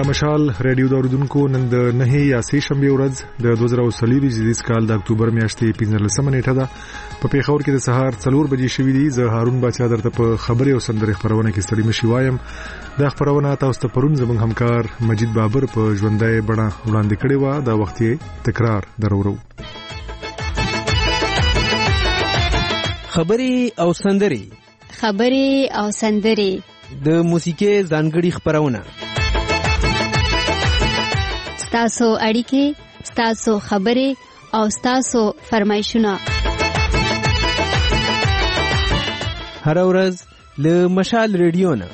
د مشال رادیو داوردونکو نن د 9 یا 3 شنبه ورځ د 2023 کال د اکتوبر میاشتې 15 نیټه ده. په پیښور کې د سهار 4 بجې شوې دي. زه هارون باچا درته په خبري او سندري خبرونه کې ستړي مشي وایم. دا خبرونه تاسو ته پرون زموږ همکار مجید بابر په ژوندۍ بڼه وړاندې کړې و. دا وخت تکرار درورو. خبري او سندري د موسیقي ځانګړي خبرونه، ستاسو اړیکې، ستاسو خبرې او ستاسو فرمایشونه هر ورځ له مشال ریډیو نه.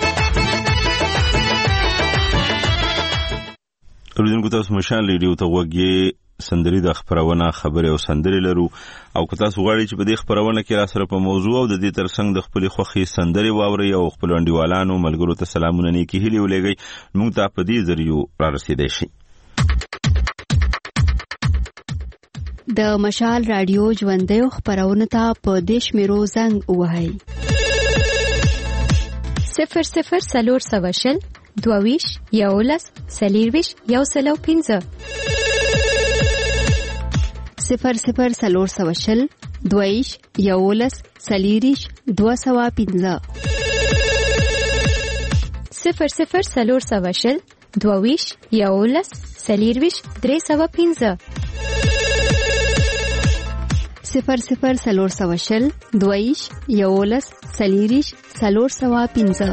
اوریدونکو تاسو مشال ریډیو ته وګورئ. سندري د خبرونه خبرې او سندري لرو او که تاسو غواړئ چې په دې خبرونه کې را سره په موضوع او د دې ترڅنګ د خپل خوخي سندري واوري او خپل انډیوالانو ملګرو ته سلامونه نیکی هلي ولېږئ، موږ ته په دې ذریعو را رسیدای شي. د مشال رادیو ژوندۍ خبرونه ته په دیش میرو زنګ وهاي 00 22 یولس سلیرویش یو سلو 15 00 سلور 22 یولس سلیریش 215 00 سلور 22 یولس سلیرویش 315 00 سلور 22 یولس سلیریش 315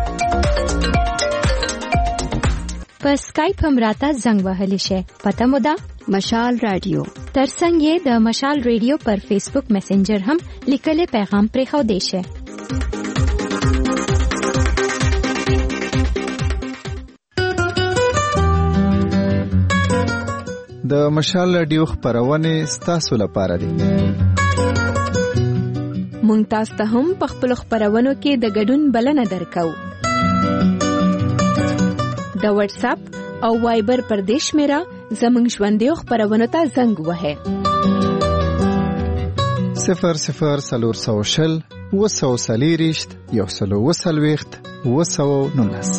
په سکایپ هم راته زنګ وهلی شي. پته مو ده مشال رادیو. ترڅنګ یې د مشال ریډیو پر فیسبوک میسنجر هم لیکلي پیغام پرې خو دی شي. د مشال رادیو خبرونه ستاسو لپاره دي. مونږ تاسو ته هم په خپل خبرونو کې د ګډون بلنه درکو. د واتس اپ او وایبر پر دیش میرا زمنګ ژوندۍ خبرونه ته زنګ وهه 00 سلور 240 یو سلو 219.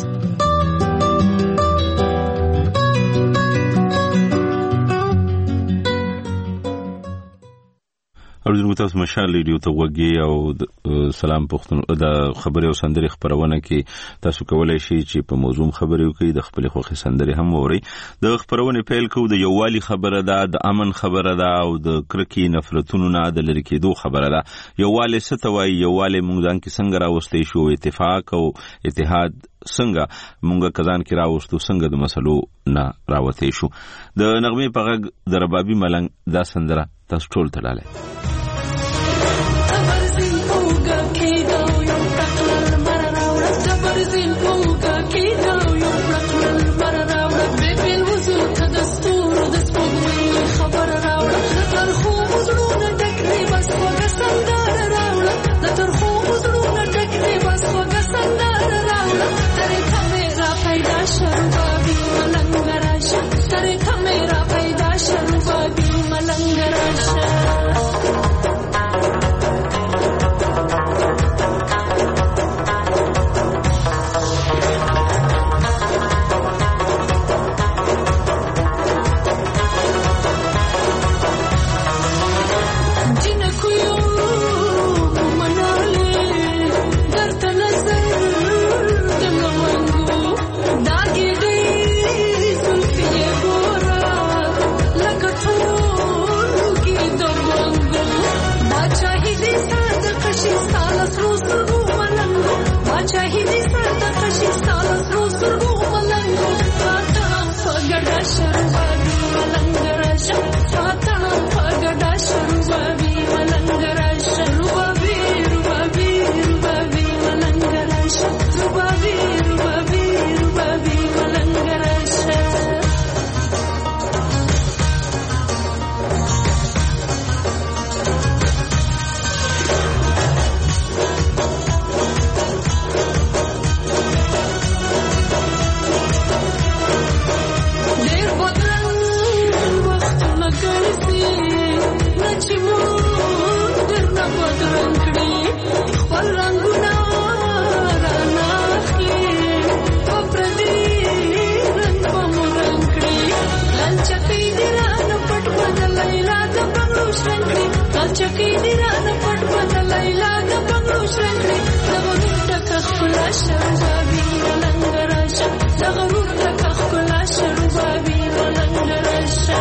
اوریدونکو تاسو مشال ریډیو ته وګورئ او سلام پښتون د خبري او سندري خبرونه کې تاسو کولای شئ چې په موضوع خبري وکړئ، د خپل خوخي سندري هم وورئ. د خبرونه پیل کوو. د یووالي خبره ده، د امن خبره ده او د کرکي نفرتونو نه د لری کېدو خبره ده. یووالي ستوي، یووالي موږ ځان کې څنګه راوستي شو، اتفاق او اتحاد څنګه موږ کزان کې راوستو، څنګه د مسلو نه راوته شو. د نغمه په غږ د ربابي ملنګ دا سندره تاسو ټول تلاله. چکی دی رانه پټ بدل لیلا د بنگلو شرنګي کال چکی دی رانه پټ بدل لیلا د بنگلو شرنګي زغرور تک خلا شربابي ملنګ راشه زغرور تک خلا شربابي ملنګ راشه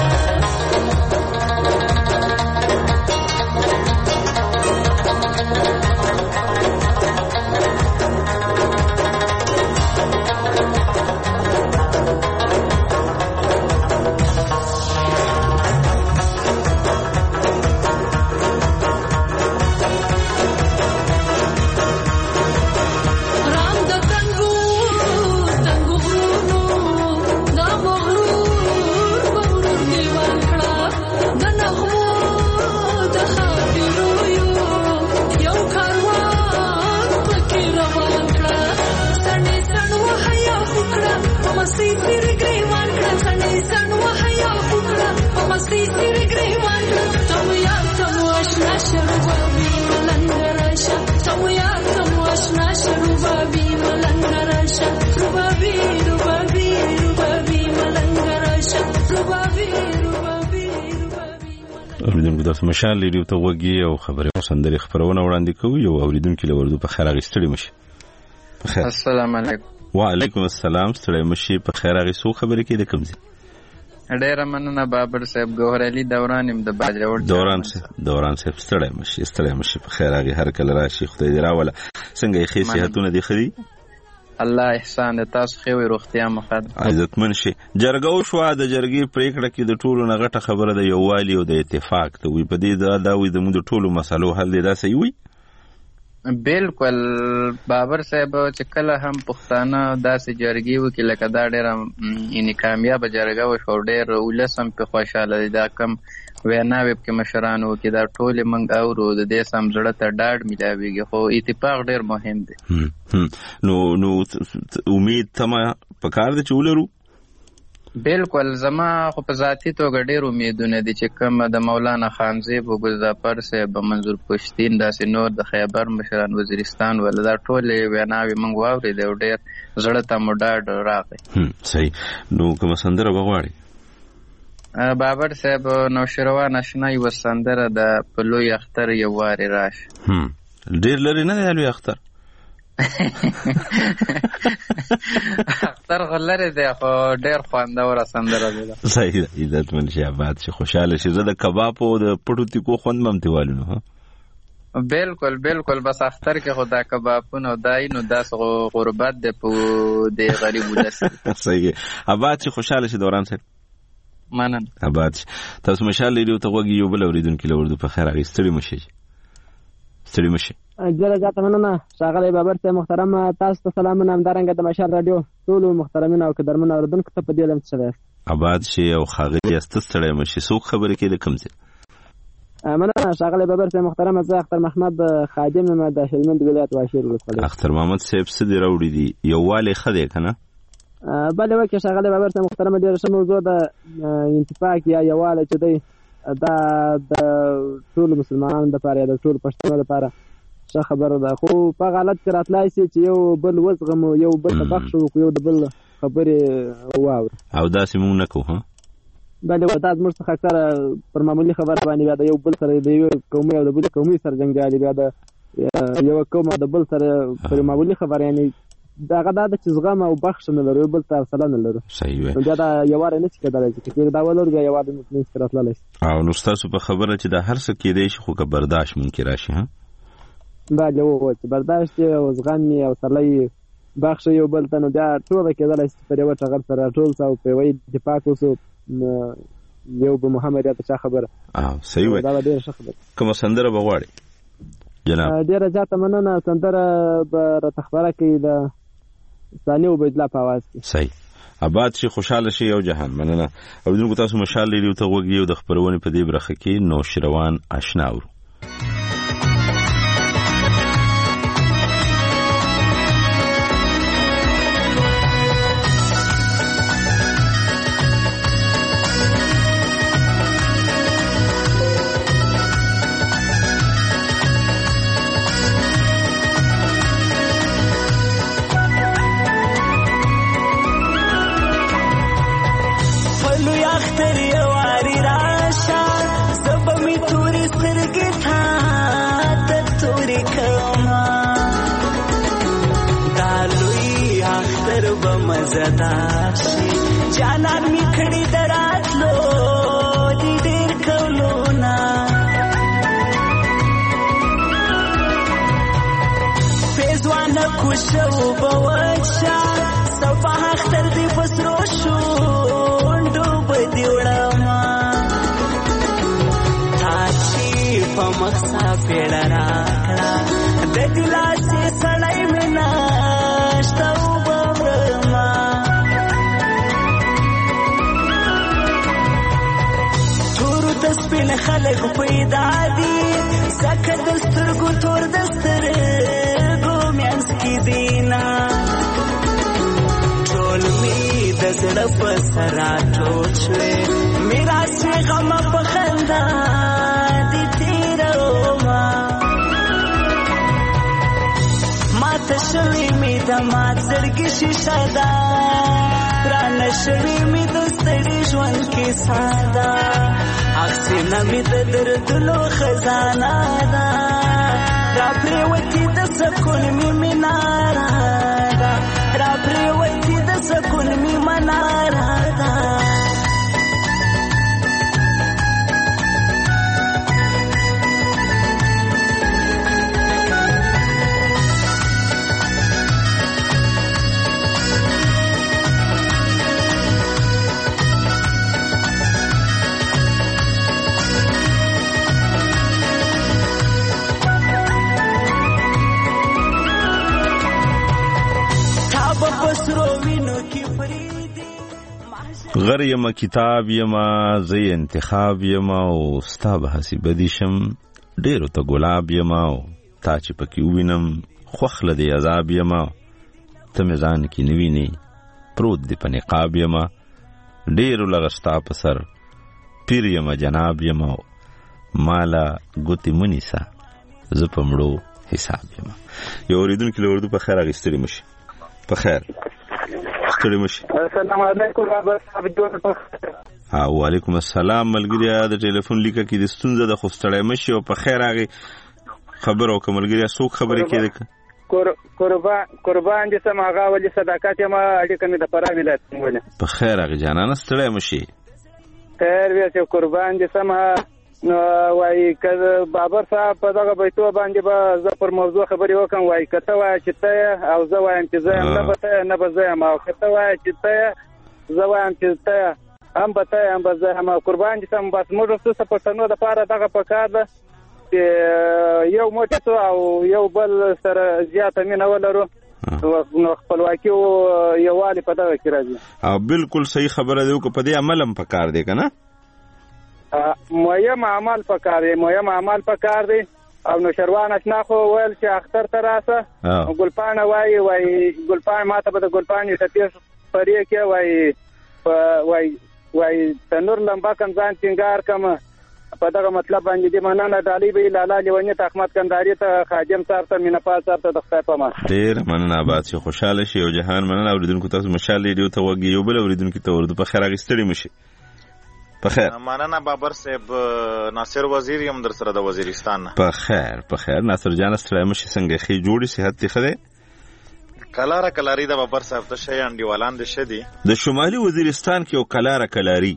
مشال لیدو ته وګي او خبره سندري خبرونه وړاندې کوي او اوریدونکو له ورده په خیر اغستړي مشي. السلام علیکم. وعلیکم السلام. ستړي مشي په خیر اغسو خبرې کې د کمزي. ډېر مننه بابر صاحب ګوهر علي دوران د باجوړ دوران صاحب ستړي مشي په خیر اغي هر کله راشي خدای دې راوله څنګه یې خې صحتونه دي خدي الله احسان تاسو خو روغتیا مخد عزتمن شي. جرګو شو د جرګي پریکړه کې د ټولو نغټه خبره د یووالي او د اتفاق ته وي په دې دا وي د موږ ټولو مسالو حل دی دا صحیح وي. بالکل بابر صاحب چې کله هم پښتانه داسې جرګي وکړي لکه دا ډېر یعنی کامیاب جرګه وشو ډېر ولسم په خوشاله دي دا کم ویناوي کې مشرانو کې دا ټول منګ اورو د دې سم زړه ته ډاډ ملاويږي خو اتفاق ډېر مهم دی. نو امید تمه پکار دي چې ولرو. بالکل زما خو په ذاتي توګه ډېر امیدونه دي چې کوم د مولانا خانزیب او ګلزافر صاحب منظور پښتین داسې نور د خیبر مشران وزیرستان ول دا ټول ویناوي منګ واوري دی ډېر زړه ته مو ډاډ راغی. صحیح. نو کوم سندره وغواړي بابر صاحب نو شروان آشنا یو سندره د پلوی اختر یو واری راش. ډېر لري نه دی لوی اختر اختر غلره دی خو ډېر خوندور سندره ده. صحیح ده. عزتمن شي آباد شي خوشاله شي زه د کباب او د پټو تیکو خوند ممتوالو ها. بالکل بس اختر کې خدا کبابونه دای نو داس غربت ده په د غریب ودس. صحیح. آباد شي خوشاله شي دوران سره منن آباد شي. تاسو مشال لیدو ته وګي یو بل اوریدونکو له ورده په خیر اغستړي مشي. جره جاته مننه شاغله بابر ته محترم تاسو ته سلامونه همدارنګه د مشال رادیو ټول محترمین او قدرمن اوریدونکو ته په دې لم څه آباد شي او خاغلی استستړی مشي سو خبرې کې د کمزه مننه شاغله بابر ته محترم زه اختر محمد خادم د هلمند ولایت واشیر ولسوالۍ. اختر محمد صاحب سدي راوړي دي یوواله خدای کنه بله وکه شاغله بابر ته محترم ډیر ښه موضوع د انتفاق یا یوواله چې دی دا د ټول مسلمانانو لپاره د ټول پښتنو لپاره ښه خبره ده خو په غلط کې راتلای شي چې یو بل وزغم یو بل بخښو یو د بل خبرې واور او داسې مونږ نه کوو. بله دا زموږ څخه اکثره پر معمولي خبره باندې بیا د یو بل سره د یو قومي او د بل قومي سره جنګیالي بیا د یو قوم او د بل سره پر معمولي خبره یعنی دغه دا چې زغم او بخښ نه لري بل ته حوصله نه لري. صحیح وي. بیا دا یواره نه کېدای چې دا ولر بیا یواره نه راتللی شي. او نو تاسو په خبره چې دا هر څه کېدای شي خو که برداشت ممکن راشي ها بله و چې برداشت او زغم او حوصله بخښ یو بل ته نو بیا ټول کېدلی شي پر یو ټغر سره ټول او په وی دفاع کوو یو به محمد یا څه خبره. صحیح وي. دا ډېر ښه خبره. کوم سندره بغواړي جناب؟ ډېر جاته مننه سندره به راته خبره کوي د ثاني عبیدالله په اواز کې. صحیح. آباد شي خوشاله شي یو جهان. مننه. اوریدونکو تاسو مشال لیدو ته وګي او د خبرونه په دې برخه کې نو شروان آشنا ورو. اختر یو صدار شي جانان می کړي دراتلو دې ډېر کولونه پیزوانه کوشو بوچا صفا اختر دې پسرو شو ډوب دې وړما تا چې په مخسا پیړه راکړه د دلاسې سړی مې ناشته وبورما تورو د سپین خلک پیدا دي ځکه د سترګو تور د سترګو میانس کې دینا ټول می د زړه په سر راټول شوې میراث مې غم په خندا دي تیروما ماته شوې مې د مات زړګي شیشه ده رانه شوې مې د ستړي ژوند کې ساده اکسینه مې د دردونو خزانه ده را پرېوتې د سکون مې مناره ده را پرېوتې د سکون مې مناره ده غر یما کتاب یما زی انتخاب یما او ستا به حسی بدیشم ډیرو ته ګلاب یما او تا چې پکې وینم خوخله دی عذاب یما ته میزان کې نویني پروت دی په نقاب یما ډیرو لغستا په سر پیر یما جناب یما مالا ګوتی منیسا زه په مړو حساب یما یو اوریدونکي له اردو په خیر اخیستلی مشي په خیر السلام علیکم بابا صاحب جوړ په وعلیکم السلام ملګریا د ټلیفون لیکه کې د ستونزه د خوستړی مشي او په خیر هغه خبر او ملګریا څوک خبرې کېده قربان دي سم هغه ولې صداقت ما اړیکه مې د پرا ولایت ولې په خیر هغه جانانه ستړی مشي خیر وی چې قربان دي سم وای کله بابر صاحب په دغه بیتو باندې به زه پر موضوع خبرې وکم وای کته وای چې ته او زه وایم چې زه نه به ته نه به زه یم او کته وای چې ته زه وایم چې ته هم به ته هم به زه یم قربان دي سم بس موږ څه پښتنو د پاره دغه پکار ده چې یو موټی او یو بل سره زیاته مینه ولرو نو خپلواکي او یووالی په دغه کې راځي او بالکل صحیح خبره دی او په دې عمل هم پکار دی کنه مهم عمل پکار دی مهم عمل پکار دی او نو شروان اشنا خو ویل چې اختر ته راسه ګلپانه وای ګلپانه ماته به د ګلپانې تپیس پرې کې وای تنور لمبا کم ځان ټینګار کم په دغه مطلب باندې دی مننه ډالۍ به لاله لیونی ته احمد کندهاري ته خادم صاحب ته مینا پاس صاحب ته د خدای په امان ډیر مننه آباد شي خوشاله شي او جهان مننه اوریدونکو تاسو مشال ریډیو ته وګي یو بل اوریدونکو ته ورته په خیر اغستړي مشي په خیر مننه بابر صاحب ناصر وزیر یم در سره د وزیرستان په خیر ناصر جان ستړی مشي څنګه خې جوړي صحت ته خده کلاری د بابر صاحب ته شي انډیوالان د شدي د شمالي وزیرستان کې او کلاری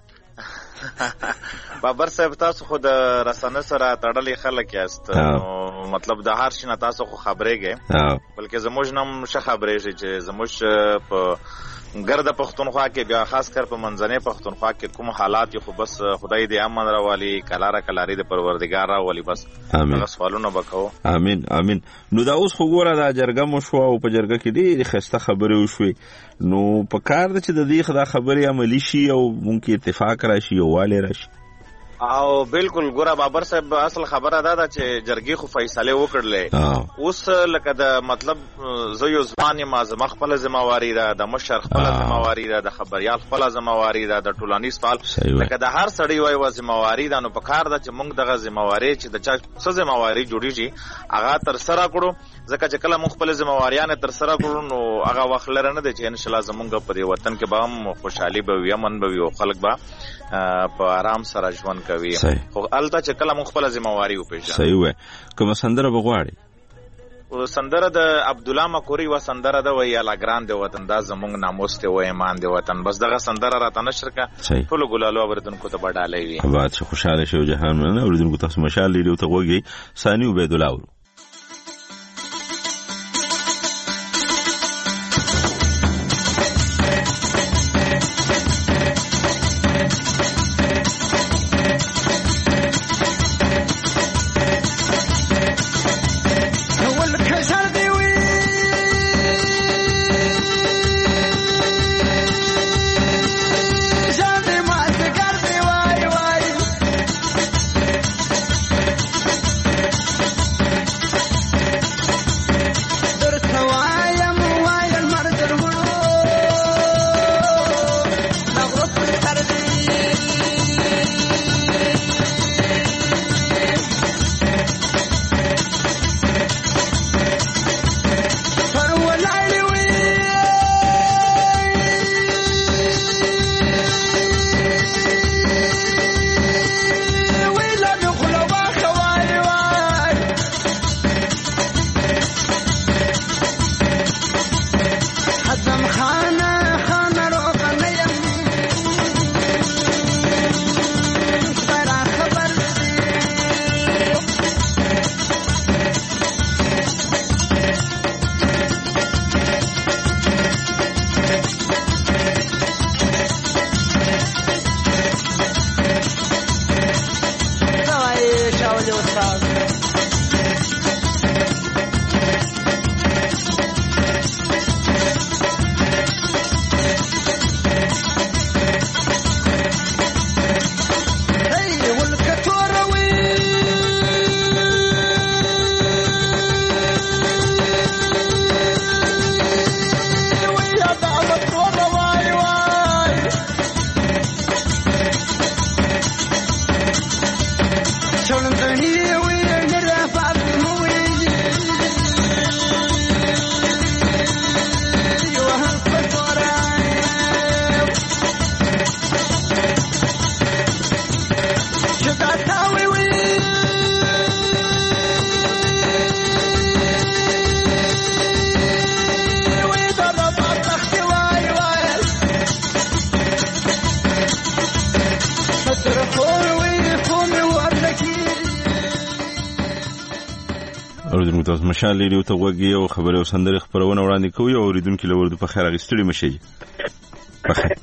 بابر صاحب تاسو خو د رسنه سره تړلې خلک یاست مطلب د هر شي نه تاسو خو خبرېږئ بلکې زموږ نم شه خبرېږي چې زموږ په ګرد پښتونخوا کې بیا خاص کر په منځنۍ پښتونخوا کې کوم حالات خو بس خدای دې امن راولي کلاری د پروردگار راولي بس هغه سوالونه وکاو امين نو دا اوس خو ګوره دا جرګه مو شو او په جرګه کې ډېر خسته خبرې وشوي نو په کار ده چې د دې خدا خبرې عملی شي او مونږ اتفاق راشي او والي راشي او بالکل ګوره بابر صاحب اصل خبره ده چې جرګي خو فیصله وکړلې اوس لکه د مطلب زه یو ځوان یم زما خپل ذمہواری ده د مشر خپل ذمہواری ده د خبريال خپل ذمہواری ده د ټولنیز فعال لکه د هر سړی وای ذمہواری ده نو په کار ده چې موږ دغه ذمہواری چې د چا څه ذمہواری جوړیږي هغه تر سره کړو ځکه چې کله موږ خپل ذمہواریان تر سره کړو نو هغه وخت لرنه ده چې ان شاء الله زمونږ په وطن کې به هم خوشحالي به وي امن به وي او خلک به په آرام سره ژوند کوي خو البته چې کله موږ خپل ذمہواری وپېژنو صحیح وای کوم سندره بغواړي سندره د عبد الله مکوري و سندره د وی الا ګران دی وطن دا زمونږ ناموس ته و ایمان دی وطن بس دغه سندره راته نشر کا ټول ګلالو اوردونکو ته بډالې وي بعد چې خوشاله شو جهان مننه اوردونکو تاسو مشال لیدو ته وګي ثاني عبید الله مشال لیدو ته وګي او خبره او سندره خبرونه وړاندې کوي او اوریدونکو له ورته په خیر غستړي مشي په خیر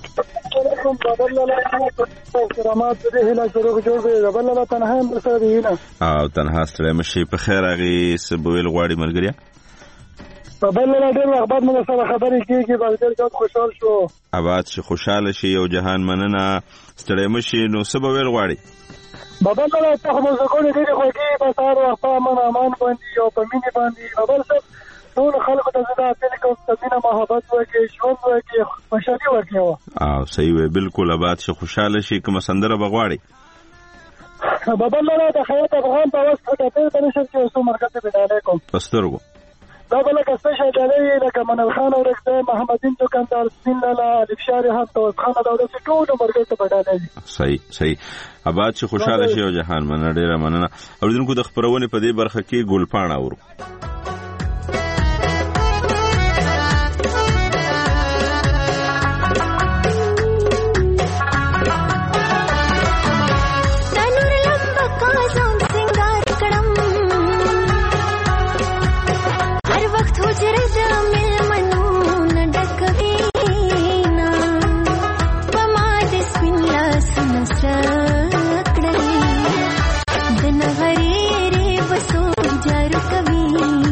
او تنها ستړي مشي په خیر هغه سبویل غواړي ملګریا په بل نه ډېر وخت بعد موږ سره خبرې کیږي بلکې خوشحال شو اباد شي خوشاله شي او جهان مننه ستړي مشي نو سبویل غواړي بابا له تاسو موږ کولی دی خو کې په تار وخت امن امان باندې او په مینه باندې بابا صاحب ټول خلکو ته زړه تل کوم تمنه محبت وکړي ژوند وکړي خوشالي وکړي او صحیح وي بالکل آباد شي خوشاله شي کوم سندره بغواړي بابا له د خیاط افغان په واسطه ته د نشر کې اوسو مرکز ته بداله کوم پسترګو دا بل کسته شایدلې لکه منل خان او رکته محمدین دکاندار سپین لاله الفشار هم تو خان دا د ټول مرکز ته بداله صحیح آباد شي خوشاله شي او جهان مننه ډیره مننه اوریدونکو د خبرونه په دې برخه کې ګلپاڼه اورو कभी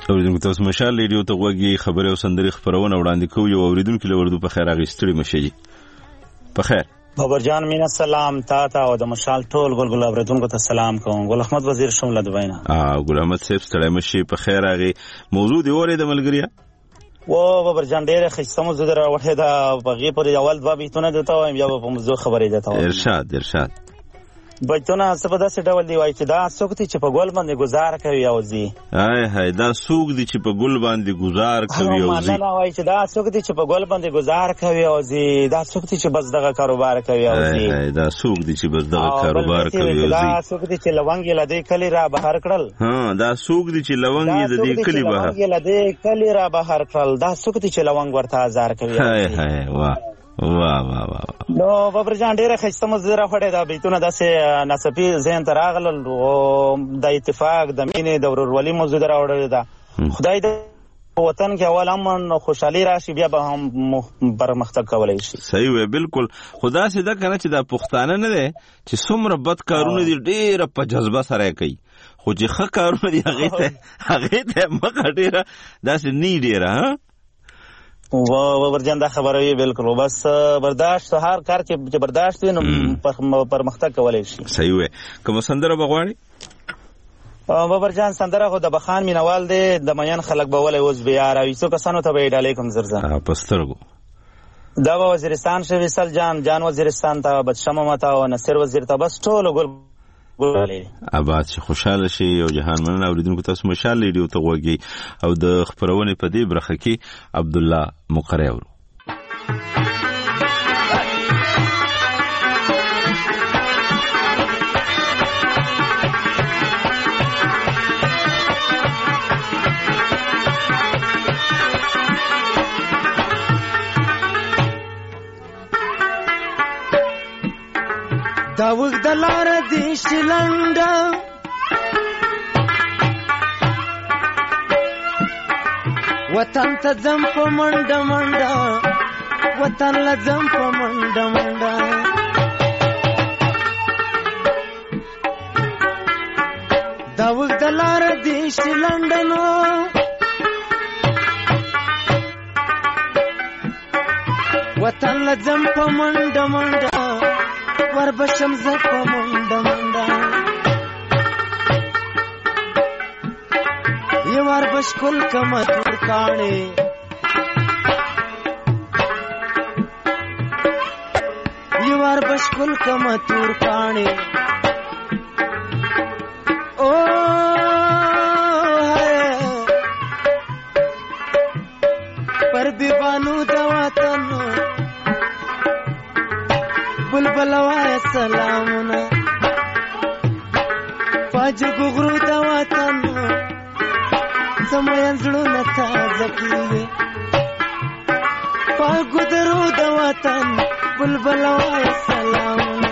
اوریدونکو تاسو مشال ریډیو ته غوږی خبري او سندري خبرونه وړاندې کوي. یو اوریدونکو له وردو په خیر اغستړي مشي په خیر. بابر جان مینا سلام تا او د مشال ټول ګل اوریدونکو ته سلام کوم. ګل احمد وزیر شمله دوینا. ګل احمد صاحب ستړي مشي په خیر. اغه موضوع دی اورې د ملګریا و بابر جان ډېر خسته موضوع در وړه دا بغي پر اول دوه بیتونه دته وایم یا په موضوع خبرې دته وایم. ارشاد بچونه سبا داسې ډول دی وای چې دا څوک دي چې په ګل باندې گزار کوي او زی هاي دا څوک دي چې په ګل باندې گزار کوي او زی نه وای چې دا څوک دي چې په ګل باندې گزار کوي او زی دا څوک دي چې بس دغه کاروبار کوي او زی دا څوک دي چې بس دغه کاروبار کوي او زی دا څوک دي چې لونګ لدې کلی را بهر کړل. دا څوک دي چې لونګ لدې کلی بهر لدې کلی را بهر کړل. دا څوک دي چې لونګ ورته هزار کوي. هاي واه نو بابر جان ډیره خسته مزره فړې دا بیتونه داسې نسبی ذهن ته راغلل او د اتفاق د مینې د ورورولۍ موضوع راوړل دا خدای د وطن کې اول امن خوشحالي راشي بیا به هم پرمختګ کولای شي. صحیح وي بالکل. خدا سي دا کنه چې دا پښتانه نه دي چې څومره بد کارونه دي ډیره په جذبه سره کوي خو چې ښه کارونه دي هغه ته مخه ډیره داسې نی ډیره ورجان دا خبره وی بالکل بس برداشت هر کار چې برداشت وي نو پرمختګ کولای شي. صحیح وي. کوم سندره بغواړي ورجان سندره خو د بخان مینوال دی د میان خلک به ولې اوس بیا راوي څو کسانو ته به علیکم زرزان پسترګو دا وزیرستان شوی سل جان وزیرستان ته بدشمه متا او نصر وزیر ته بس ټول ګل آباد شي خوشاله شي او جهان مننه. اوریدونکو تاسو مشال ریډیو ته غوږی او د خبرونه په دې برخه کې عبد الله مقری ورو. دا وګد لار دې شلنډا وطن ته ځم په منډه منډه وطن له ځم په منډه منډه دا وګد لار دې شلنډا نو وطن له ځم په منډه منډه وربشم زه په منډه منډه یې وربش کل کمه تور کاڼې یې وربش کل کمه تور کاڼې او پر بیبانو د وطن بلبل وای سلامونه فاجر غرو د وطن سمين زړونه تازه کیږي فاګدرو د وطن بلبل وای سلامونه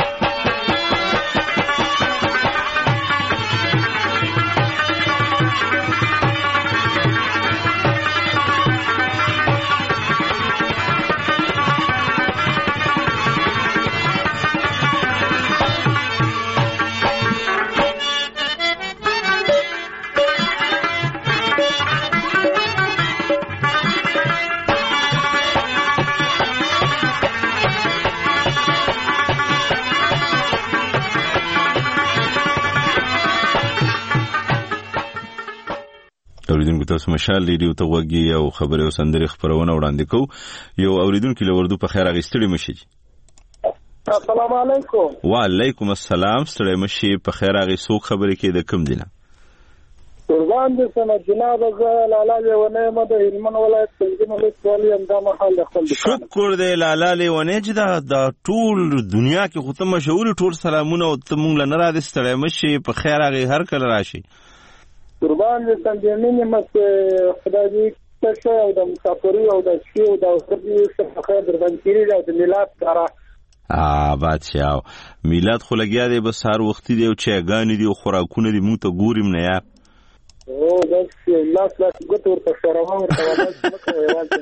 اوریدونکو تاسو مشال ریډیو ته غوږی او خبري او سندري خبرونه وړاندې کوو. یو اوریدونکو له وردو په خیر اغستړي مشي. السلام علیکم. وعلیکم السلام. ستړي مشي په خیر اغي سو خبري کې د کم دینه قربان دې سم جناب لالا لیونه مده هلمند ولایت څنګه ولسوالۍ اندامه حال خپل شکر دې لالا لیونه چې دا ټول دنیا کې خو ته مشهور ټول سلامونه او ته مونږ لنه را دې ستړي مشي په خیر اغي هر کله راشي. قربان دې څنګه مینه مت خدای دې تاسو او د مسافرۍ او د شی او د خدای خیر دربندګری او د میلاد کارا بادشاہ میلاد خو لګیا دی بس هر وخت دی او چاګانی دی او خوراکونه دی مونږ ته ګوریم نه یار او بس لاس ګټ ورته شرمه ورته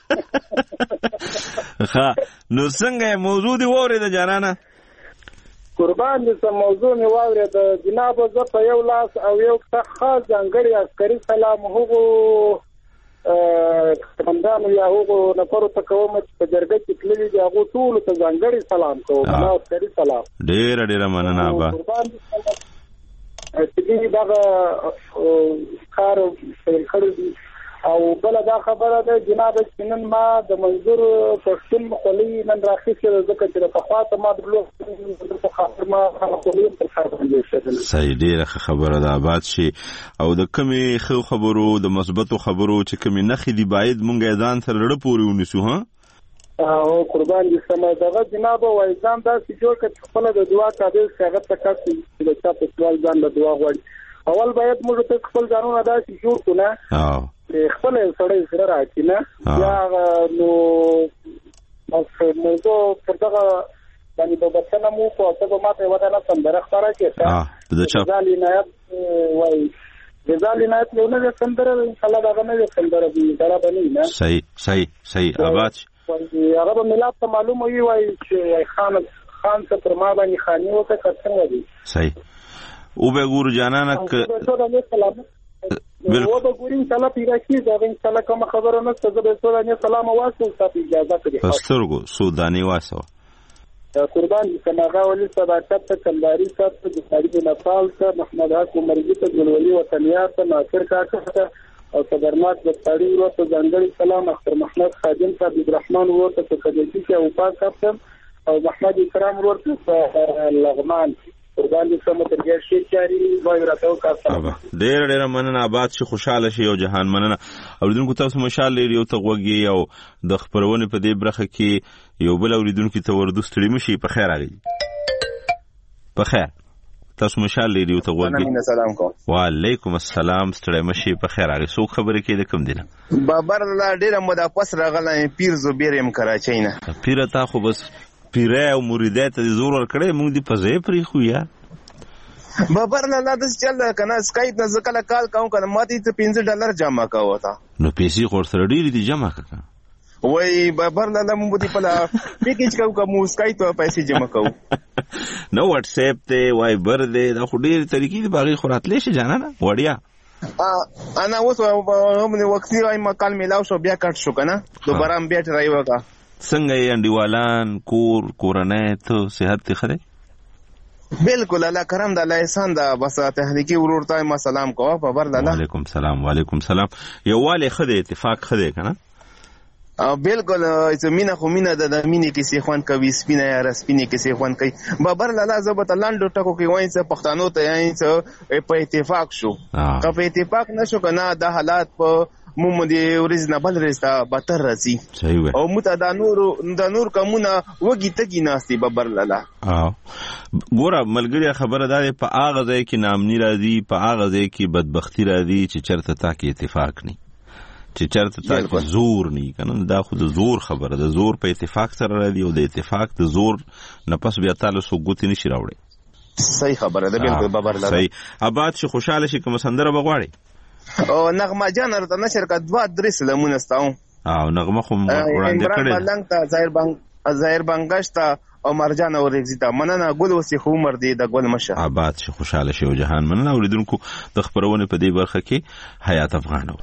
ها نو څنګه موضوع دی وره د جانانه قربان دې سم موضوع مې واورېده جناب. زه په یو لاس او یو خاص ځانګړي عسکري سلام هغو قمندانو یا هغو نفرو ته کوم چې په جرګه کې تللي دي هغو ټولو ته ځانګړي سلام کوم. عسکري سلام. ډېره مننه ابا. چې دغه کار پیل کړی دي. او بل دا خبره ده جناب چې نن ما د منظور پښتون خولي نن راخیسته ځکه چې په خاطر ما درلو په خاطر ما خولي په خاطر دې صحیح ډیره خبره ده آباد شي. او د کمی خو خبرو د مثبتو خبرو چې کمی نخې دی باید مونږ ځان سره لړ پوري ونیسو. ها او قربان دي سم دغه جناب وای ځان دا چې جوړ کړ خپل د دعا تابع څنګه تکا چې د چا په سوال ځان د دعا غواړي. اول باید موږ ته خپل ځانونه دا چې جوړ کړو خپل سړی سره راځي نه یا نو موضوع پر دغه باندې په بچنه مو په څه ماته ودانه سندره ښکارا کېته ځالینات وای ځالینات له نه سندره ان شاء الله دا نه سندره دی دا باندې نه صحیح آباد هغه ملت ته معلومه وي وای چې خان څه پر ما باندې خاني وته څنګه دی. صحیح او به ګور جانانک و به ګورین سلام پیراکی دا ان شاء الله کوم خبره نه څه به سوداني سلام واسو ستاسو اجازه کړئ. پسترګو سوداني واسو قربان دي سماغه ولي صداقت ته کنداري صاحب ته د تاریخ نپال ته محمد حق مرګي ته ګلولي وطنيات ته ناصر کاکا ته او صدرناک د تاریخ ورته ځانګړي سلام اختر محمد خادم ته عبدالرحمن ورته په کديتي کې او پاک صاحب او محمد کرام ورته لغمان. قربان دي سم ترګر شي چاري وای راته وکړه. ډېر مننه آباد شي خوشاله شي او جهان مننه. اوریدونکو تاسو مشال لري او ته وګي او د خبرونه په دې برخه کې یو بل اوریدونکو ته وردوستړي مشي په خیر راغلی. په خیر تاسو مشال لري او ته وګي. السلام علیکم. وعلیکم السلام ستړي مشي په خیر راغلی. څو خبرې کې د کوم دینه بابر الله ډېر مده پس راغلی پیر زبیر يم کراچۍ نه. پیر تا خو بس پیره او مریدات دې زور ور کړې موږ دې په ځای پرې خو یا بابر الله د چل کنه سکایپ نه زکل کال کوم کنه ماته ته $15 جمع کاوه تا نو پیسې خور سره ډېری دي جمع کړه. وای بابر الله موږ دې په لا پیکیج کوم سکایپ ته پیسې جمع کوو نو واتس اپ ته وایبر دې دا خو ډېری طریقې دي باغی خوراتلې شي جانا نه وړیا. انا اوس هم وختي راي مکال ملاو شو بیا کټ شو کنه دوباره هم بیا ټرای وکړه. څنګه یې انډیوالان کورنۍ ته صحت ته خره؟ بالکل الله کرم د الله احسان دا بس تحریکی ورورته ما سلام کوه په بر الله. وعلیکم سلام یواله خده اتفاق خده کنه بالکل زمينه خو مینه د مینې کې سي خوان کوي سپینه یا رسپینه کې سي خوان کوي بابر لاله زبط لاندو ټکو کې وای څه پښتنو ته یې څه په اتفاق شو که په اتفاق نشو کنه د حالات په مومدي اوریجنبل رستا بتر راسي او مت د نور کومه وګی تګی ناشتي بابر لاله. ګوره ملګری خبره ده په اغه ځای کې نامنی راځي په اغه ځای کې بدبختی راځي چې چرته تا کې اتفاق ني چې چرته تا کې زور ني کنه دا خو د زور خبره ده. زور په اتفاق سره راځي او د اتفاق د زور نه پس بیا تعالی سو ګوت نشي راوړي. صحیح خبره ده بالکل بابر لاله. صحیح آباد شي خوشاله شي کوم سندره بغواړي او نغمه جان ورته نشر کا 2-3 سلامونه استاو او نغمه خو وړاندې کړې ملنګ ته ظاهر بنگشت او مرجان او رگزیتا مننه ګل وسی خو عمر دی د ګل مشه. آباد شي خوشاله شي او جهان مننه. اوریدونکو د خبرونه په دې برخه کې حیات افغانو.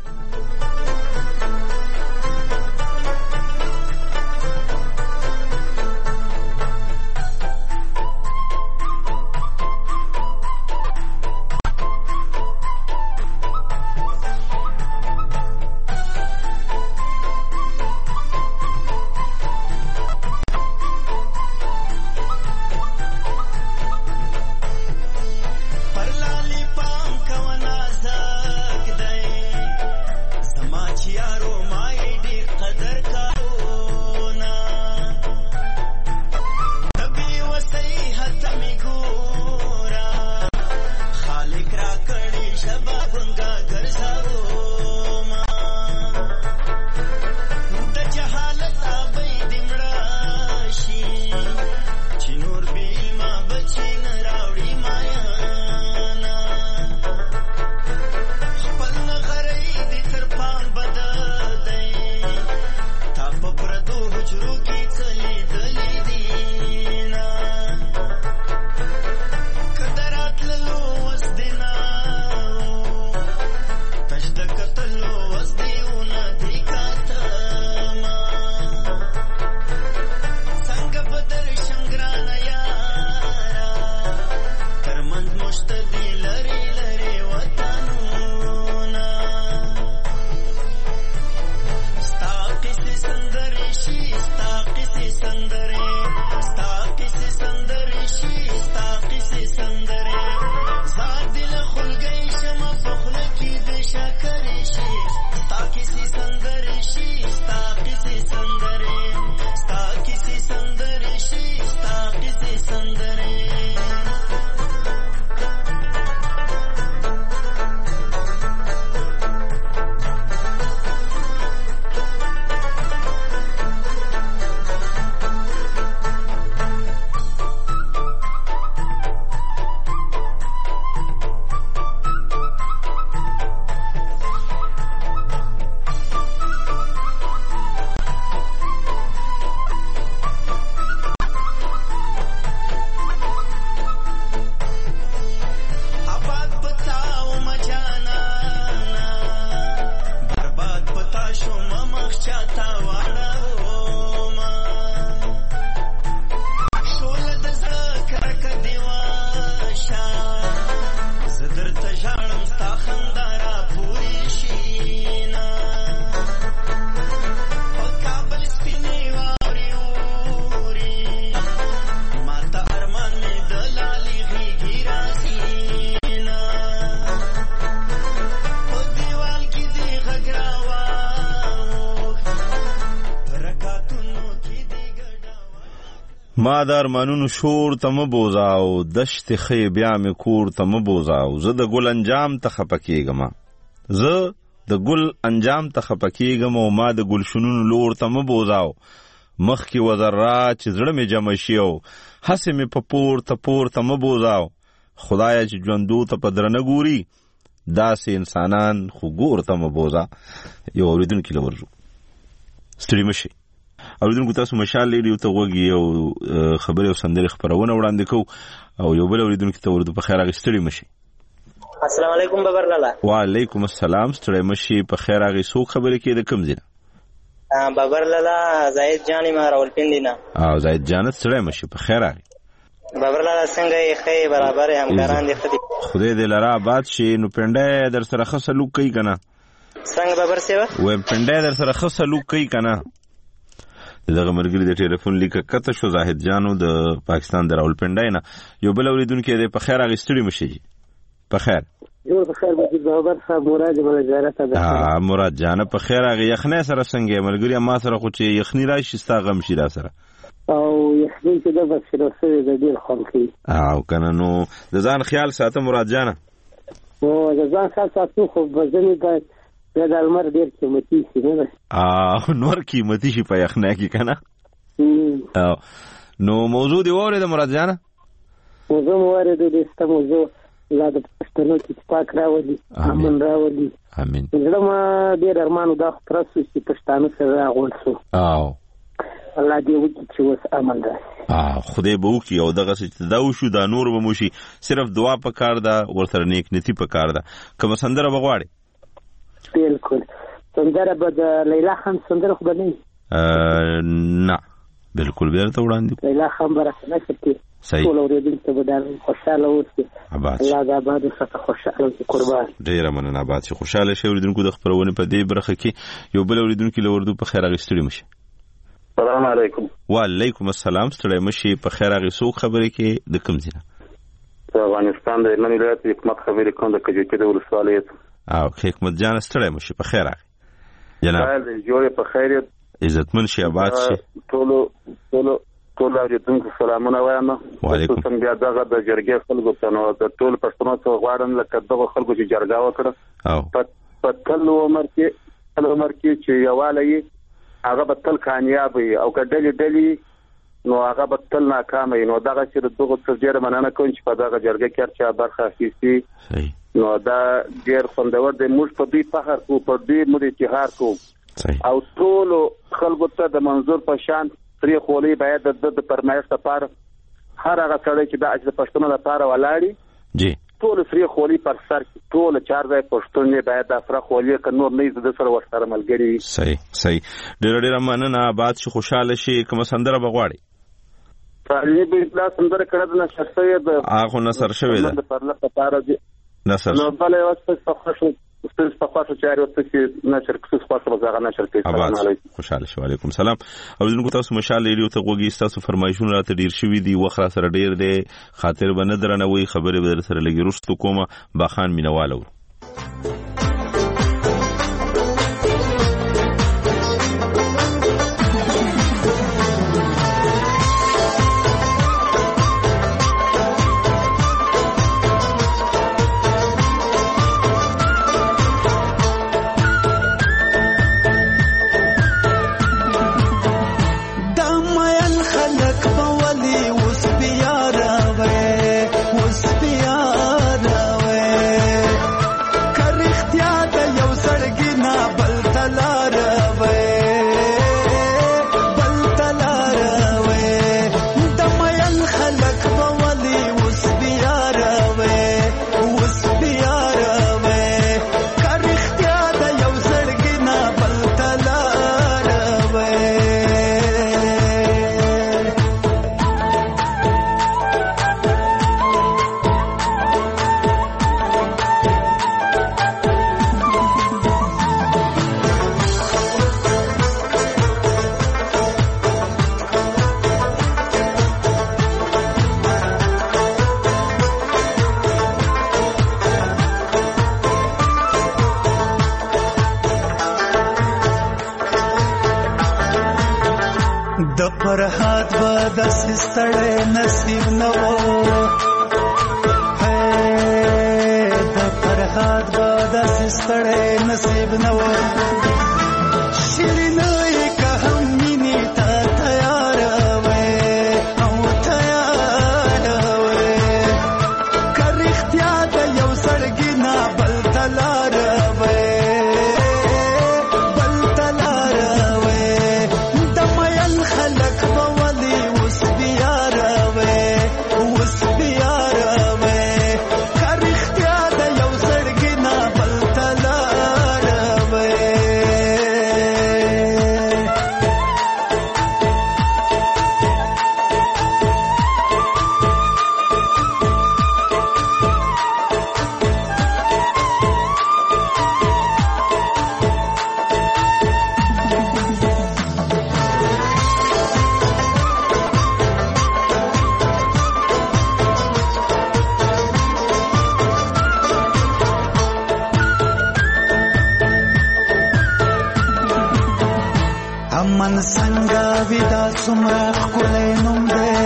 ما د ارمانونو شور ته مه بوزاو، دشت خی بیا مې کور ته مه بوزاو. زه د ګل انجام ته خفه کېږم، زه د ګل انجام ته خفه کېږم او ما د ګلشنونو لور ته مه بوزاو. مخکې وزرات چې زړه مې جمع شي او هسې مې په پورته مه بوزاو. خدایه چې ژوندو ته په درنه ګوري، داسې انسانان خو ګور ته مه بوزا. یو اورېدونکي له ورځو ستړي مه شئ. اورېدونکو تاسو مشال ریډیو ته غوږ یې او خبرې او سندرې خپرونه وړاندې کوو او یو بل اورېدونکي ته ورځو په خیر راغی. ستړي مه شئ. السلام علیکم بابر لالا. وعلیکم السلام. ستړي مه شئ. په خیر راغی. څوک خبرې کوي د کوم ځای نه؟ بابر لالا زاهد جان ما راولپنډي نه. او زاهد جان ستړي مه شئ. په خیر راغی. بابر لالا څنګه یې؟ ښه برابر همکاران دې ښه دي. خدای دې لره آباد شي. نو پنډی در سره ښه سلوک کوي که نه؟ څنګه بابر صاحب؟ وایم پنډی در سره ښه سلوک کوي که نه؟ دغه ملګري د ټلیفون لیکه کته شو زاهد جانو د پاکستان د راولپنډۍ نه. یو بل اورېدونکی دی. په خیر راغی. ستړي مه شئ. په خیر. جوړ په خیر باندې بابر صاحب. مراد زیارت ده. مراد جان په خیر راغی. یخنۍ سره څنګه یې ملګري؟ ما سره خو چې یخني راشي ستا غم شي را سره. او یخنۍ چې ده بس شروع شوې ده ډېر خوند کوي. او که نه نو د ځان خیال ساته مراد جانه. او د ځان خیال ساتو خو ځینې باید بیا د لمر ډېر قیمتي شي نه ده. نور قیمتي شي په یخنۍ کې که نه؟ نو موضوع دې واورېده مراد جانه؟ موضوع مو واورېده. د ستا موضوع الله د پښتنو کې اتفاق راولي، امن راولي. امین. زړه ما ډېر ارمان دا خو پوره شو چې پښتانه سره راغونډ شو. الله دې وکړي چې اوس امن راشي. خدای به وکړي او دغسې چې دا وشو دا نور به مو شي. صرف دعا په کار ده، ورسره نیک نیتي په کار ده. که سندره به غواړې؟ بلکل. سندره به د لیلا خان سندره خو به نه وي؟ نه بلکل به درته وړاندې. لیلا خان به راته نشر کړي. ټول اورېدونکي به دا خوشحاله اوسي. الله د آباد وساته، خوشحاله اوسي. قربان. ډېره مننه. آباد شي، خوشحاله شي. اورېدونکو د خپرونې په دې برخه کې یو بل اورېدونکي له اردو په خیر راغی. ستړي مه شئ. السلام علیکم. وعلیکم السلام. ستړي مه شئ. په خیر راغی. څوک خبرې کوي د کوم ځای نه؟ د افغانستان د هلمند ولایت حکمت خبرې کوم د کجکي د ولسوالۍ. او حکمت جان ستړي مه شئ. په خیر راغی. جناب جوړې په خیر. عزتمن شي، آباد شي. ټول اورېدونکو سلامونه وایم. خصوصا بیا دغه د جرګې خلکو ته نو د ټول پښتنو څخه غواړم لکه دغه خلکو چې جرګه وکړه په تل عمر کې چې یووالی یې هغه به تل کامیاب وي، او که ډلې نو هغه به تل ناکامه وي. نو دغه چې د دغو څخه ډېره مننه کوم چې په دغه جرګه کې هر چا برخه اخیستي. نو دا ډېر خوندور دی. موږ په دوی فخر کوو، په دوی موږ افتخار کوو. او ټولو خلکو ته د منظور په شان سرې خولۍ باید د فرمایش لپاره هر هغه سړی چې د پښتنو لپاره ولاړي ټول سرې خولۍ پر سر ټول چار ځای پښتون باید د سره خولۍ که نور نه د سره ورسره ملګري وي. صحیح. ډېره مننه. آباد شي، خوشحاله شي. کومه سندره به غواړې؟ دا سندره کړه د نشر شوې ده. هغه نثر شوې ده. نثر نو بله یوه ستاسو په خوښه چارې ورته چې نشر کسوس خوښه به هغه نشر کوي. سلام علیکم. خوشحاله شو. وعلیکم سلام. اورېدونکو تاسو مشال ریډیو ته غوږ یې. ستاسو فرمایشونه راته ډېر شوي دي. وخت را سره ډېر دی. خاطر به نه درنوئ. خبرې به در سره لږې وروسته کومه. باخان مینواله و. د فرحات به داسې ستړی نصیب نه و د فرحات به داسې ستړی نصیب نه و شیرینه یې که هم مینې ته تیاره وې او تیاره وې که رښتیا د یو زړګي نه بل ته لاره وې بل ته لاره وې د مین خلک به ولې اوس بیاره وې اوس بیاره وې که رښتیا د یو زړګي نه بل ته لاره وې امن څنګه ودا څومره ښکلی نوم دی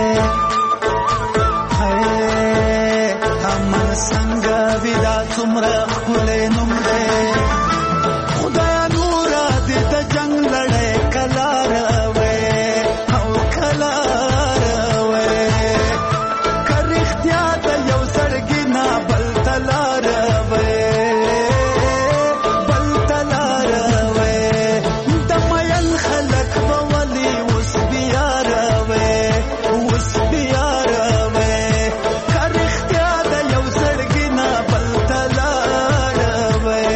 امن څنګه ودا څومره ښکلی نوم دی خدای نوره دې د جنګ لړۍ کله راوې او کله راوې که رښتیا د یو زړګي نه بل ته لاره وې بل ته لاره وې د مین خلک به ولې اوس بیاره وې اوس بیاره وې که رښتیا د یو زړګي نه بل ته لاره وې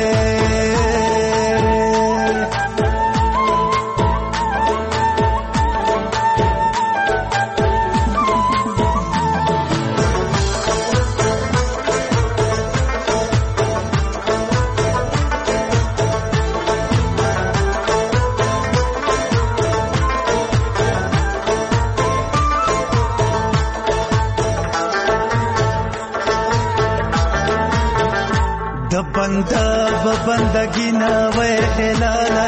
د بنده به بندگی نه وې هلاله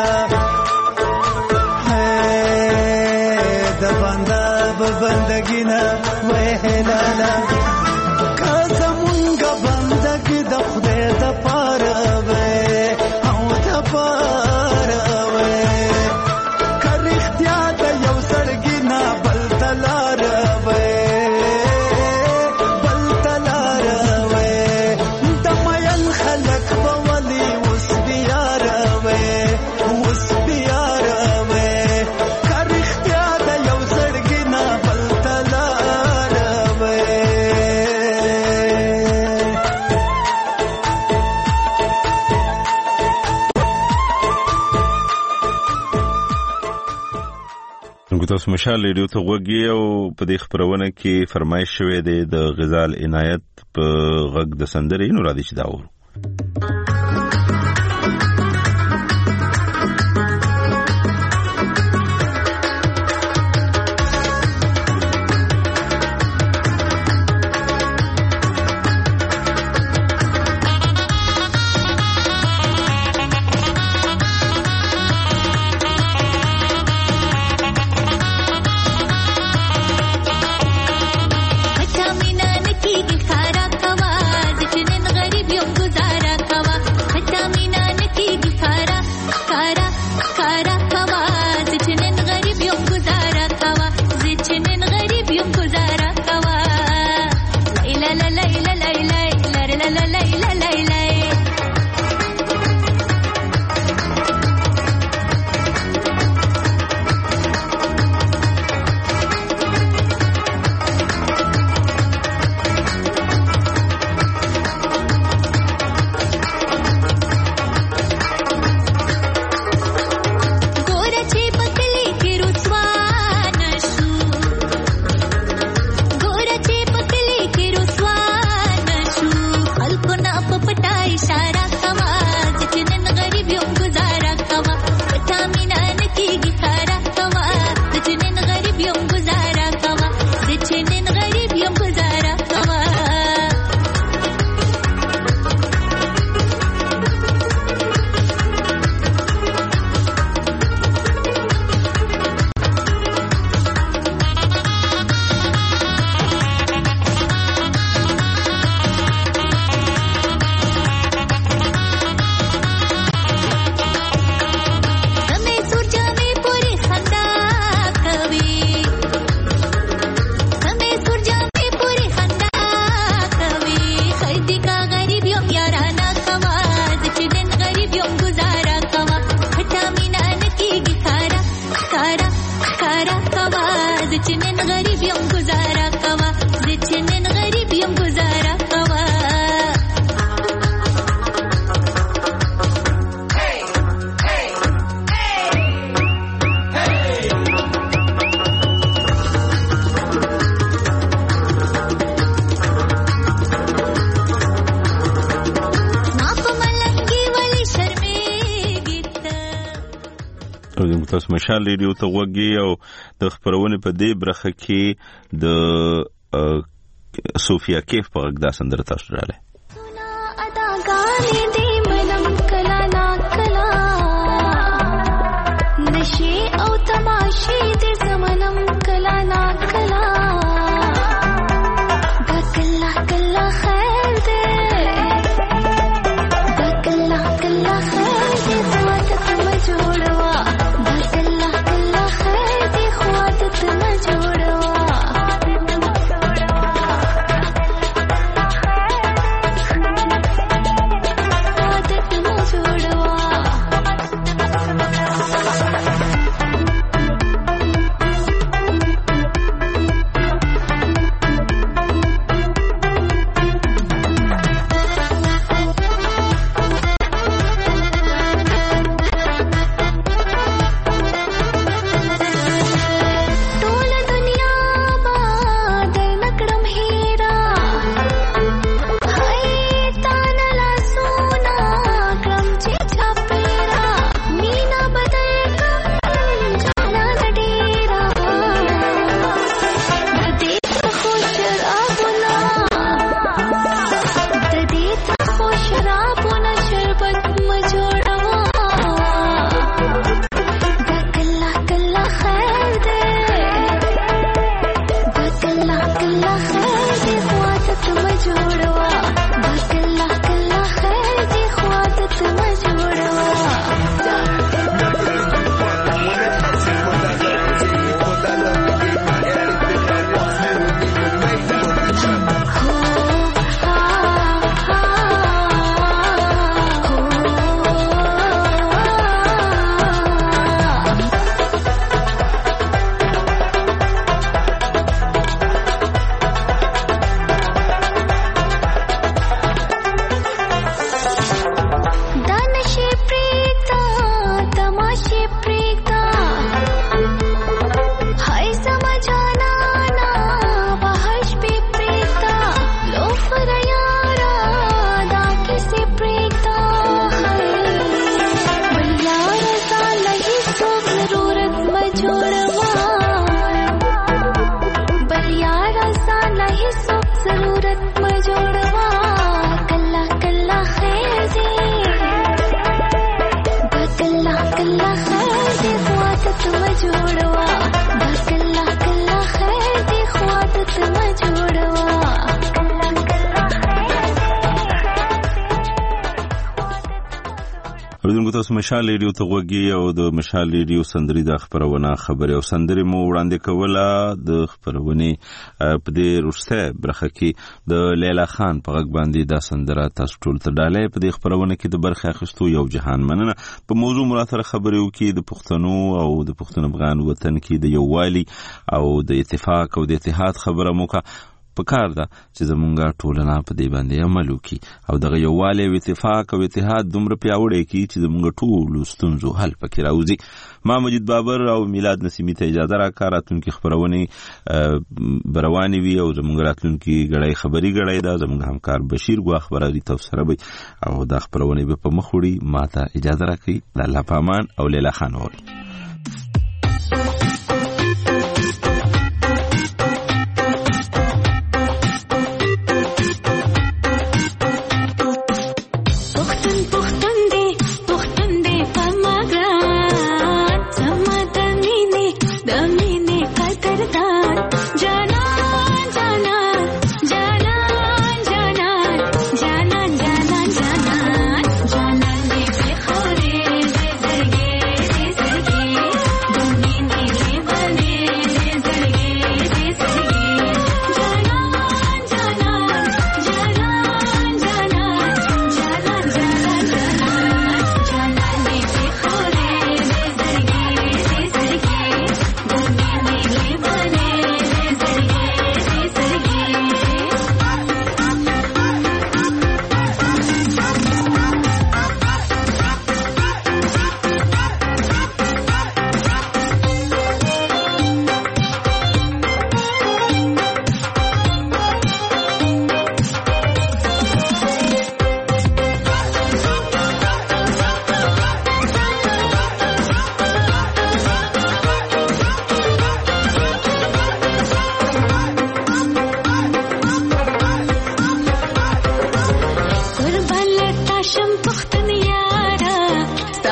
د بنده به بندگی نه وې هلاله که زمونږ بندگی د خدای د پاره وې او د پاره وې که رښتیا د یو زړګي نه بل ته لاره وې بل ته لاره وې د مین خلک به ولې اوس بیاره وې اوس بیاره وې که رښتیا د یو زړګي نه بل ته لاره وې تاسو مشال ریډیو ته وګورئ او په دې خبرونه کې فرمایش شوې ده د غزال عنایت په غږ د سندرې نو را دي چې دا وره अच्छा मीना नकी की खारा कवा जितने गरीब यो गुजारा او تاسو مشال ریډیو ته وګورئ او د خبرونه په دې برخه کې د صوفیا کیف په غږ دا سندره تاسو رااله نشي او تماشي دې زمنم کلا نا کلا دا کلا کلا خیر دې دا کلا کلا خیر دې خواتت ما جوړوا دا کلا کلا خیر دې خواتت ما جوړوا تاسو مشال ریډیو ته وګورئ او د مشال ریډیو سندري د خبرونه خبري او سندري مو وړاندې کوله د خبرونه په دې روسته برخه کې د لیلا خان په غږ باندې دا سندره تاسو ټول ته ډالې په دې خبرونه کې د برخه اخیستو یو جهان مننه په موضوع مراتب خبري وکي د پښتنو او د پښتون افغان وطن کې د یووالي او د اتفاق او د اتحاد خبره موکا پکار ده چې زمونږه ټولنه په دې باندې عمل وکړي او دغه یووالی او اتفاق او اتحاد دومره پیاوړی کړي چې زمونږه ټولو ستونزو حل پکې راوځي. ما مجید بابر او میلاد نسیمی ته اجازه راکړه راتلونکي خبرونه برواني وي او زمونږ راتلونکي غړای خبري غړای دا زمونږ همکار بشیر ګوا خبري تاسو سره وي او دا خبرونه به په مخ وړي. ما ته اجازه راکړئ. الله پامان او لیلا خان اوري. जाना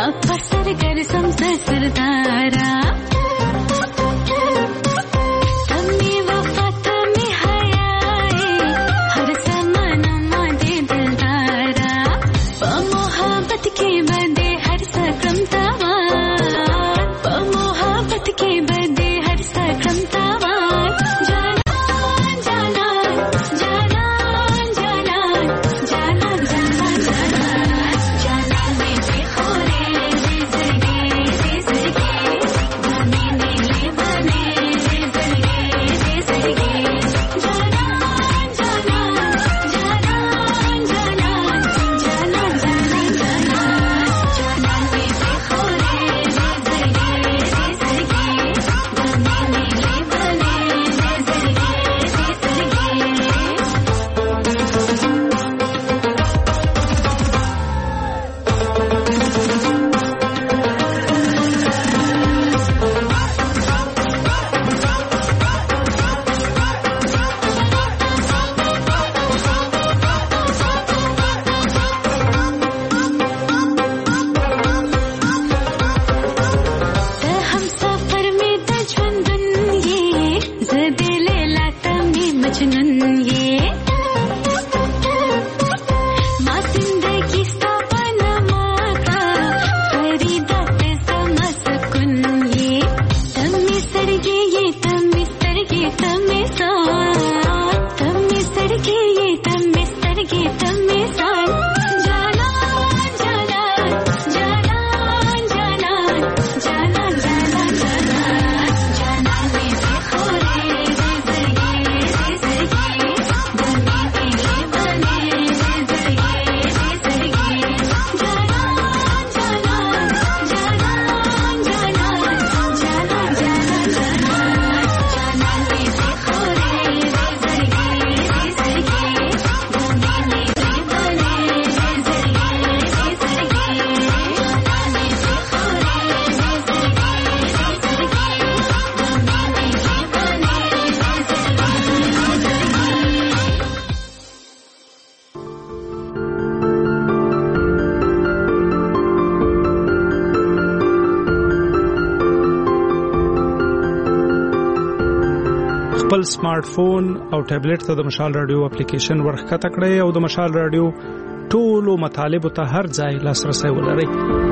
خپل سمارټ فون او ټابلیټ ته د مشال رادیو اپلیکیشن ورخته کړئ او د مشال رادیو ټولو مطالب ته هر ځای لاسرسي ولرئ.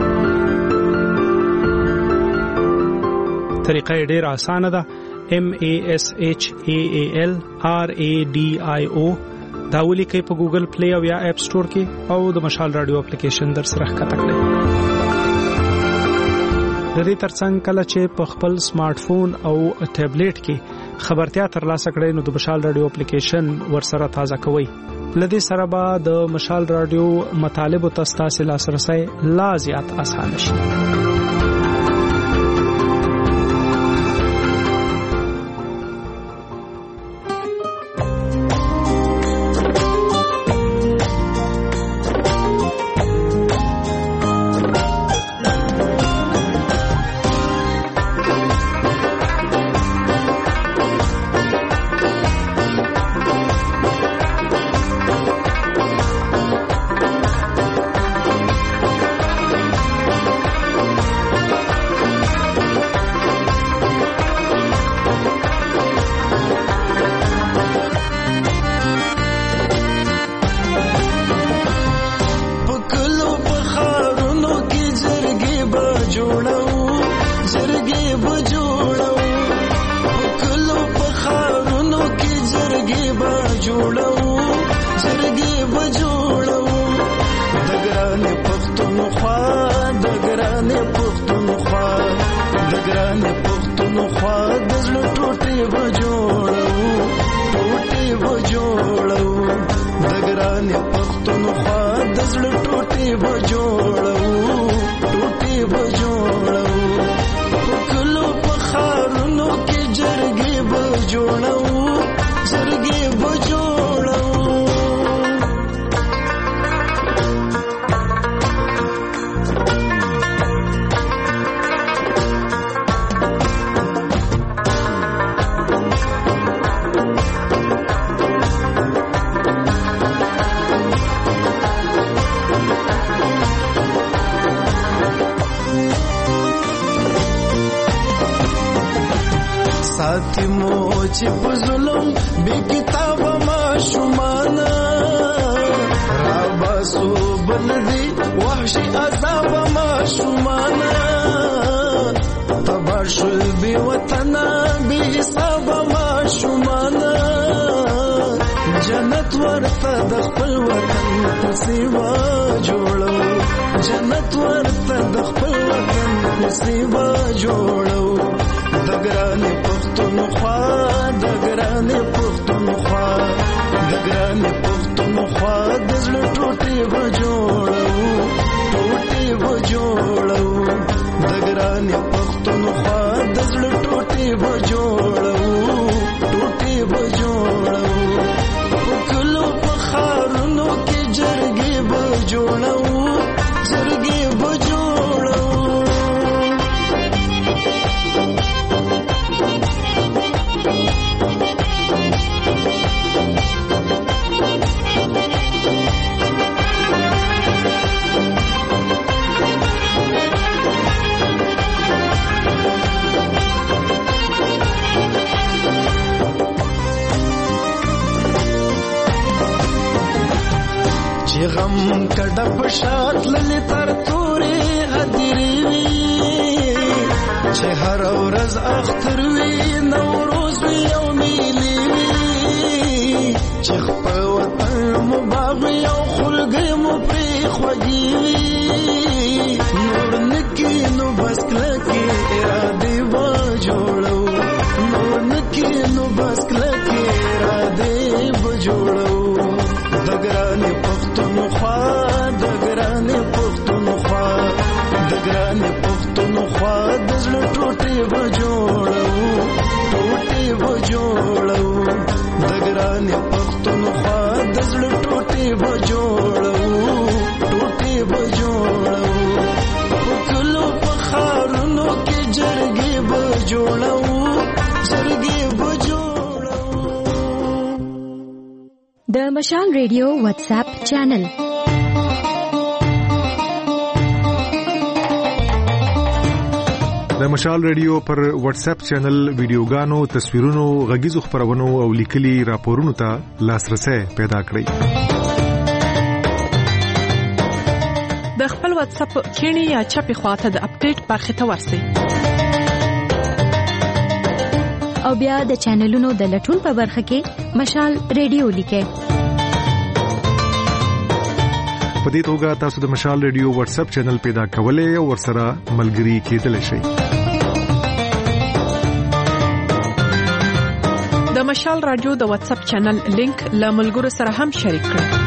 طریقه ډېر اسانه ده. MASHAALRADIO دا ولیکئ په ګوګل پلی او یا اپ سٹور کې او د مشال رادیو اپلیکیشن در سره ښکته کړئ. د دې ترڅنګ کله چې په خپل سمارټ فون او ټابلیټ کې خبرتیا ترلاسه کړئ نو د مشال رادیو اپلیکیشن ورسره تازه کوئ. لدې سره به د مشال رادیو مطالب او تاسو لاسرسي لا زیات اسانه شي. جوړو یاتیمو چې په ظلم بې کتابه ماشومانه راباسو بلدي وحشي عذاب ماشومانه تبار شل بې وطنه بې حسابه ماشومانه جنت ورته د خپل وطن په سیوا جوړو جنت ورته د خپل وطن په سیوا جوړو د ګرانې پښتونخوا د ګرانې پښتونخوا د ګرانې پښتونخوا د زړه ټوټې به جوړو ټوټې به جوړو د ګرانې پښتونخوا د زړه ټوټې به جوړو ټوټې به جوړو کلو په خارونو کې جرګې به جوړو جرګې به جوړو غم کډه پشات للی تر تورې هدیری وی چې هر ورځ اختر وی نوروز وی او میلی وی چې په وطن مو باغ او خلګي مو پری خوږی وی نور نکی نو بس کلکی اراده و جوړو نور نکی نو بس کلکی اراده و جوړو د ګرانې پښتونخوا د ګرانې پښتونخوا د ګرانې پښتونخوا د زړه ټوټې به جوړو ټوټې به جوړو د ګرانې پښتونخوا د زړه ټوټې به جوړو ټوټې به جوړو په کلو په خارونو کې جرګې به جوړو جرګې به جوړو د مشال ریډیو واتس اپ چینل د مشال ریډیو پر واتس اپ چینل ویډیوګانو تصویرونو غږیزو خبرونو او لیکلي راپورونو ته لاسرسي پیدا کړئ د خپل واتس اپ کینی یا چپی خواته د اپډیټ برخه ته ورسئ او بیا د چینلونو د لټون په برخه کې مشال ریډیو لیکئ په دې توګه تاسو د مشال ریډیو واتس اپ چینل پیدا کولای او ورسره ملګري کېدلی شئ د مشال رادیو د واتس اپ چینل لینک له ملګرو سره هم شریک کړئ